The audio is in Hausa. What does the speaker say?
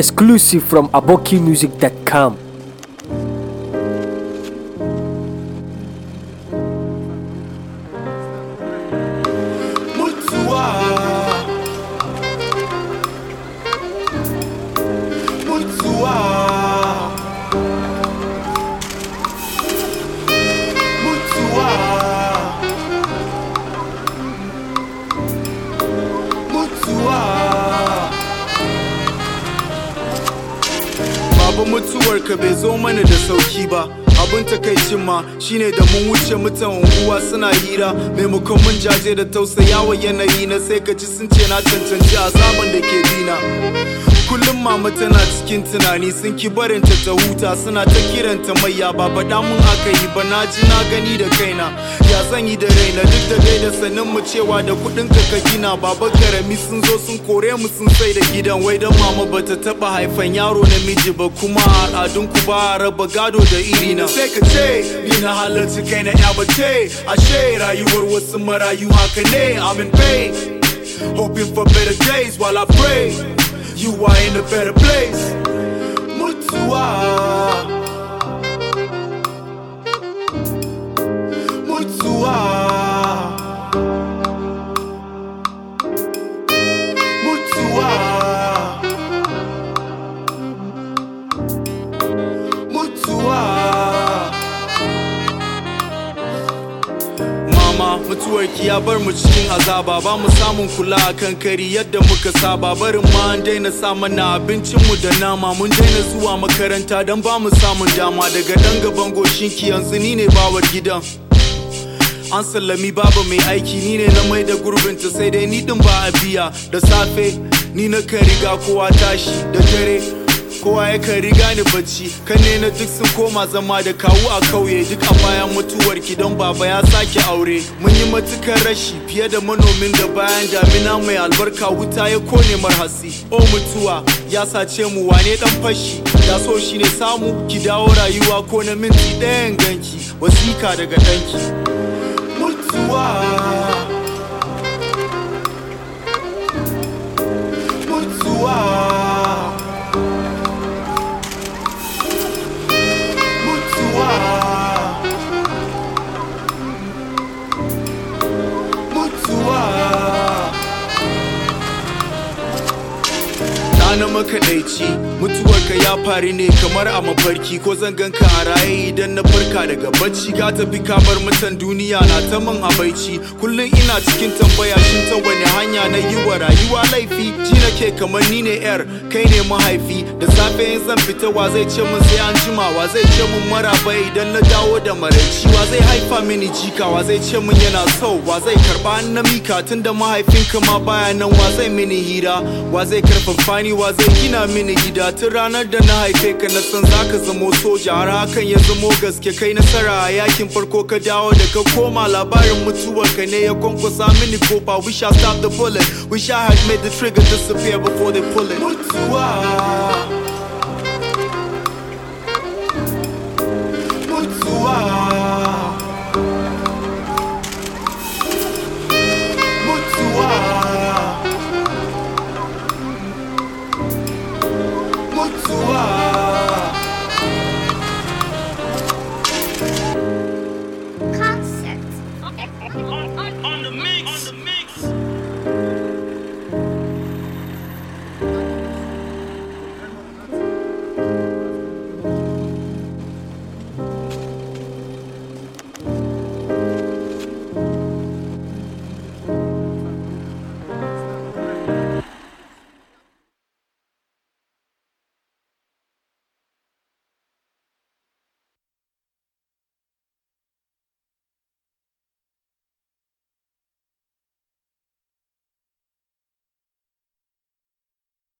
Exclusive from abokimusic.com. Baba mutuwarka bai zo mana da sauki ba. Abin takaicin ma shine da mun wuce mutan unguwa suna hira, maimakon mun jaje da tausayawa yanayi na sai ka ji sun ce na cancanci azaban da ke dina. Kullum mama tana cikin tunani, sun ki barinta ta huta, suna ta kiranta maiya. Ba faɗa mun aka yi ba, na ji na gani da kaina. Ya zan yi da raina duk da gaida sanin mu cewa da kuɗin ka gina. Baba karami sun zo sun kore mu sun sai da gidan, wai dan mama bata taba haifan yaro namiji ba, kuma al'adun ku ba raba gado da irina. Sai ka ce ni na halarci kai na ya bace, ashe rayuwar wasu marayu haka ne. I'm in pain, hoping for better days while I pray. You are in a better place. Mutuwa, Mutuwa, Mutuwa, Mutuwa. Mama, mutuwarki ya bar mu cikin azaba, ba mu samun kula a kan kari yadda muka saba. Barin ma an daina sa mana abincinmu da nama, mun daina zuwa makaranta don ba mu samun dama. Daga dan gaban goshinki yanzu ni ne bawar gidan. An sallami baba mai aiki, ni ne na mai da gurbinta, sai dai ni din ba a biya. Da safe ni na kan riga kowa tashi, da dare kowa ya kan riga ni bacci. Kanne na duk sun koma zama da kawu a kauye, duk a bayan mutuwarki don baba ya sake aure. Mun yi matukar rashi fiye da manomin da bayan damina mai albarka wuta ya kone marhasi. O mutuwa ya sace mu, wane dan fashi, da so shi ne samu ki dawo rayuwa ko na minti ɗayan ganki. Wasika daga ɗanki. Mutuwa, Mutuwa, Mutuwa, Mutuwa. Na makaɗaici, mutuwarka ya faru ne kamar a mafarki, ko zan ganka a raye idan na farka daga bacci. Ka tafi ka bar mutan duniya na ta min habaici. Kullum ina cikin tambaya, shin ta wani hanya na yi wa rayuwa laifi? Ji nake kamar ni ne yar, kai ne mahaifi. Da safe in zan fita wa zai ce min sai an jima, wa zai ce min maraba idan na dawo da maraici, wa zai haifa mini jika, wa zai ce min yana so, wa zai karba an na mika. Tunda mahaifinka ma baya nan, wa zai mini hira, wa zai karfafa ni, wa zai gina mini gida. Tun ranar da na haife ka na san zaka zamo soja, har hakan ya zamo gaske. Kai nasara a yakin farko, ka dawo da ka koma. Labarin mutuwarka ne ya kwankwasa mini kofa. Wish I stopped the bullet, wish I had made the trigger disappear before they pull it. Mutuwa.